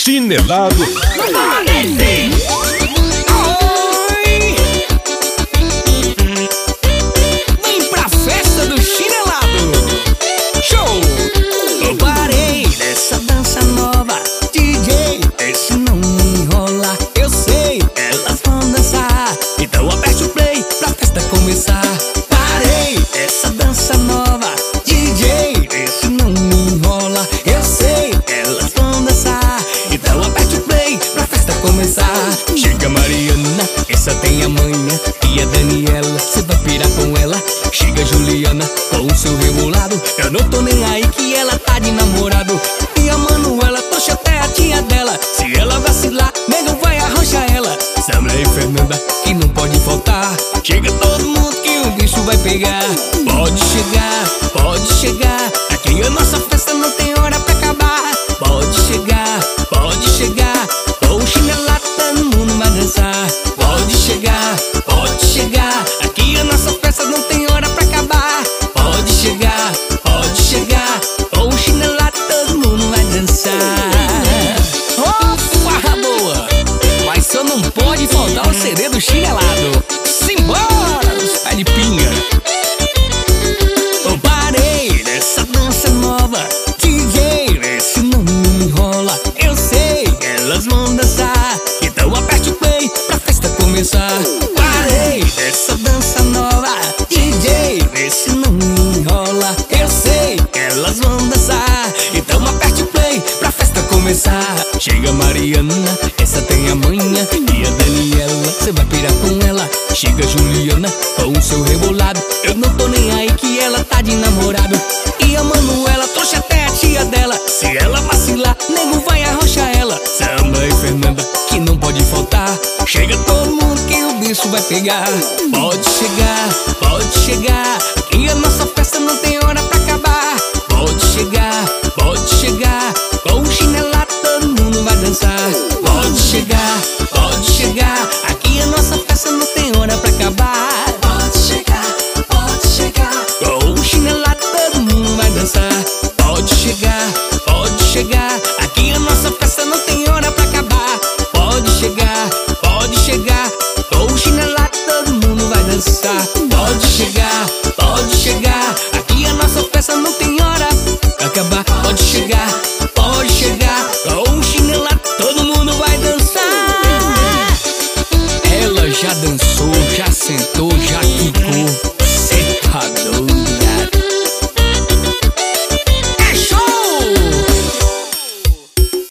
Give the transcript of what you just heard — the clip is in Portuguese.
Chinelado. Vem pra festa do chinelado. Show! Eu parei nessa dança nova, DJ, esse não me enrola. Eu sei, elas vão dançar, então aperte o play pra festa começar. Parei nessa dança nova, DJ, esse não me enrola. Eu sei, elas vão dançar, então aperte o play pra festa começar. Chega Mariana, essa tem a manha, e a Daniela, cê vai pirar com ela. Chega Juliana, com o seu rebolado, eu não tô nem aí que ela tá de namorado. E a Manuela, tocha até a tia dela, se ela vacilar, nego vai arranjar ela. Samla e Fernanda, que não pode faltar, chega todo mundo que o bicho vai pegar. Pode chegar, aqui a nossa festa não tem hora pra acabar. Pode chegar, com o chinelado todo mundo vai dançar. Pode chegar, aqui a nossa festa não tem hora pra acabar. Pode chegar, com o chinelado todo mundo vai dançar. Oh, farra boa! Mas só não pode faltar o CD do chinelado. Simbora, os pé de pinga. Eu parei nessa dança nova, DJ, esse não me enrola. Eu sei, elas vão dançar, então aperte o play pra festa começar. Parei nessa dança nova, DJ, esse não me enrola. Eu sei, elas vão dançar, então aperte o play pra festa começar. Chega Mariana, essa tem a manha, e a Daniela, cê vai pirar com ela. Chega Juliana, com o seu rebolado, eu não tô nem aí que ela tá de namorado. E a Manuela, trouxe até a tia dela, se ela vacilar, nego vai arrochar ela. Samba e Fernanda, que não pode faltar, chega todo mundo que o bicho vai pegar. Pode chegar,